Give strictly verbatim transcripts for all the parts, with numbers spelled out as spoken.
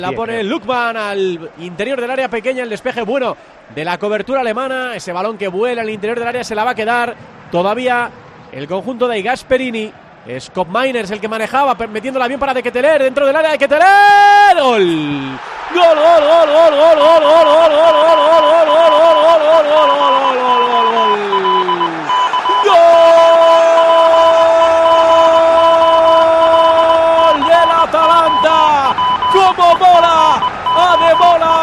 La pone Lukman al interior del área pequeña, el despeje bueno de la cobertura alemana, ese balón que vuela al interior del área se la va a quedar todavía el conjunto de Gasperini. Es Koopmeiners el que manejaba, metiéndola bien para De Ketelaere dentro del área de Ketelaere. ¡Gol! ¡Gol, gol, gol, gol, gol, gol, gol, gol, gol, gol, gol, gol, gol, gol, gol, gol, gol del Atalanta! ¡Cómo mola! ¡Ademola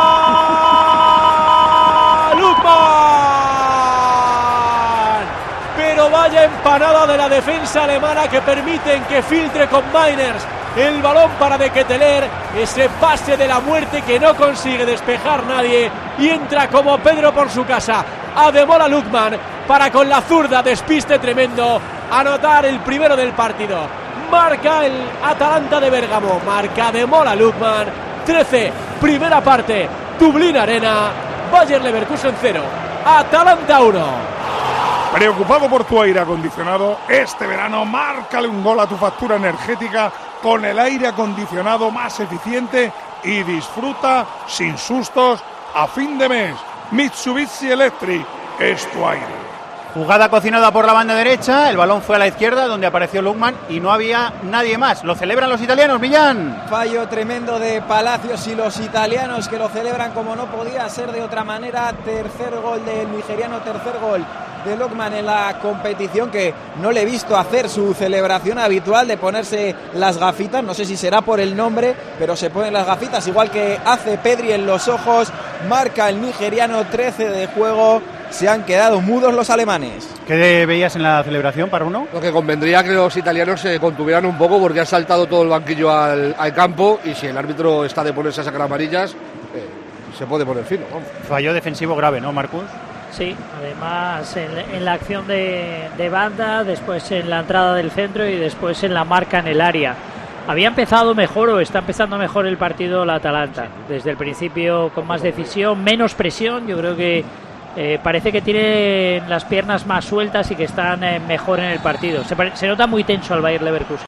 Lukman! Pero vaya empanada de la defensa alemana que permiten que filtre Koopmeiners el balón para De Ketelaere, ese pase de la muerte que no consigue despejar nadie y entra como Pedro por su casa. Ademola Lukman para con la zurda, despiste tremendo, anotar el primero del partido. Marca el Atalanta de Bérgamo, marca Ademola Lukman. Trece, primera parte, Dublín Arena, Bayer Leverkusen cero, Atalanta uno. Preocupado por tu aire acondicionado, este verano márcale un gol a tu factura energética con el aire acondicionado más eficiente y disfruta sin sustos a fin de mes. Mitsubishi Electric es tu aire. Jugada cocinada por la banda derecha, el balón fue a la izquierda donde apareció Lukman y no había nadie más. Lo celebran los italianos, Millán. Fallo tremendo de Palacios y los italianos que lo celebran como no podía ser de otra manera. Tercer gol del nigeriano, tercer gol de Lukman en la competición, que no le he visto hacer su celebración habitual de ponerse las gafitas, no sé si será por el nombre, pero se ponen las gafitas igual que hace Pedri en los ojos. Marca el nigeriano, trece de juego. Se han quedado mudos los alemanes. ¿Qué veías en la celebración, para uno? Lo que convendría que los italianos se contuvieran un poco porque ha saltado todo el banquillo al, al campo y si el árbitro está de ponerse a sacar amarillas, eh, se puede poner fino. Vamos. Fallo defensivo grave, ¿no, Marcus? Sí, además en, en la acción de, de banda, después en la entrada del centro y después en la marca en el área. Había empezado mejor o está empezando mejor el partido la Atalanta. Desde el principio con más decisión, menos presión, yo creo que Eh, parece que tienen las piernas más sueltas y que están eh, mejor en el partido. Se, se nota muy tenso al Bayer Leverkusen.